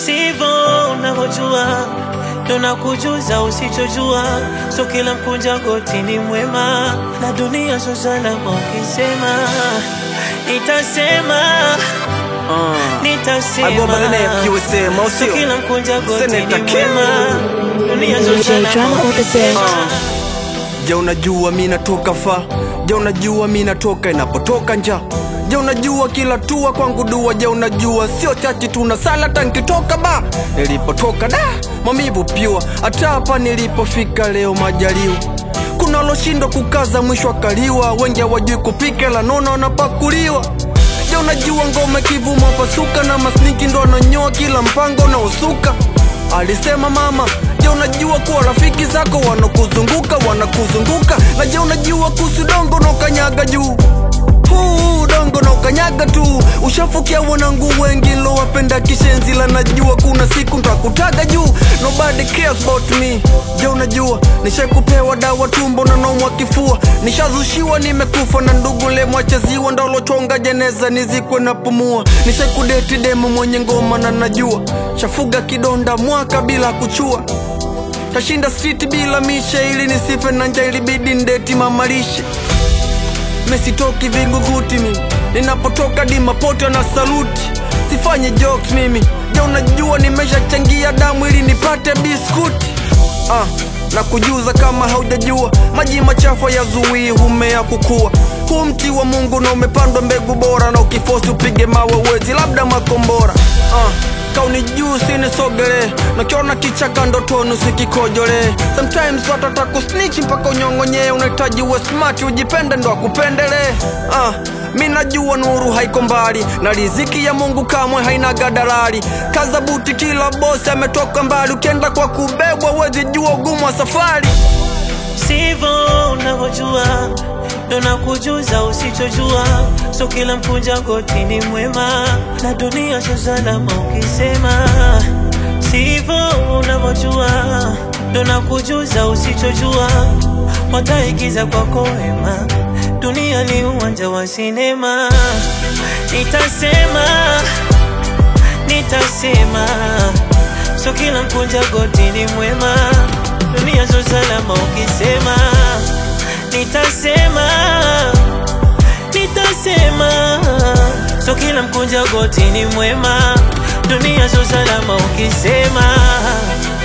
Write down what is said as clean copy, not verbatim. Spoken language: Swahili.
Sivyo unavyojua, tunakujuza usichojua. So kila mkunja goti ni mwema, na dunia so salama ukisema. Nitasema so kila mkunja goti ni mwema, dunia so salama ukisema. Je, unajua mimi natoka fa? Je, unajua mimi natoka inapotoka njaa? Je, unajua kila tua kwangu dua? Je, unajua sio chachi tuna sala tankitoka ba? Nilipotoka da mamivu piwa, hata hapa nilipofika leo majaliwa. Kuna loshindwa kukaza mwisho akaliwa, wengi hawajui kupika la nono wanapakuliwa. Je, unajua ngome kivuma pasuka, na masniki ndo ananyoa kila mpango na usuka? Alisema mama. Je, unajua kuwa rafiki zako wanakuzunguka? Na je, unajua kuhusu dongo na ukanyaga juu? Dongo na ukanyaga tu. Ushafukia wanangu wengi lo wapenda kishenzi, la najua kuna siku nitakutaga juu. Nobody cares about me. Je, unajua nishakupewa dawa tumbo na naumwa kifua, nishazushiwa nimekufa na ndugu le mwacheziwa, ndolo chonga jeneza nizikwe na pumua. Nishakudeti demo mwenye ngoma na najua shafuga kidonda mwaka bila kuchua. Tashinda street bila mishe ili nisife na njaa, ilibidi ndeti mamalishe. Mesitoki vinguguti mimi, ninapotoka dima pote na saluti. Sifanye jokes mimi. Je, unajua nimeshachangia damu ili nipate biskuti? Na kujuza kama haujajua, maji machafu yazuii humea kukua. Huu mti wa Mungu na umepandwa mbegu bora, na ukifosi upige mawe uwezi labda makombora. Kauni juu sinisogele, nakiona kichaka ndotoni usikikojole. Sometimes watata kusnitch mpaka unyong'onye, unahitaji uwe smart ujipende ndo akupendele. Mimi najua nuru haiko mbali, na riziki ya Mungu kamwe haina gadalali. Kaza buti kila boss ametoka mbali, ukienda kwa kubebwa huwezi jua ugumu wa safari. Sivyo unavyojua, tunakujuza usichojua. So kila mkunja goti ni mwema, na dunia so salama ukisema. Sivyo unavyojua, tunakujuza usichojua. Wataigiza kwako wema, dunia ni uwanja wa sinema. Nitasema so kila mkunja goti ni mwema, dunia so salama ukisema. Nitasema so kila mkunja goti ni mwema, dunia so salama ukisema.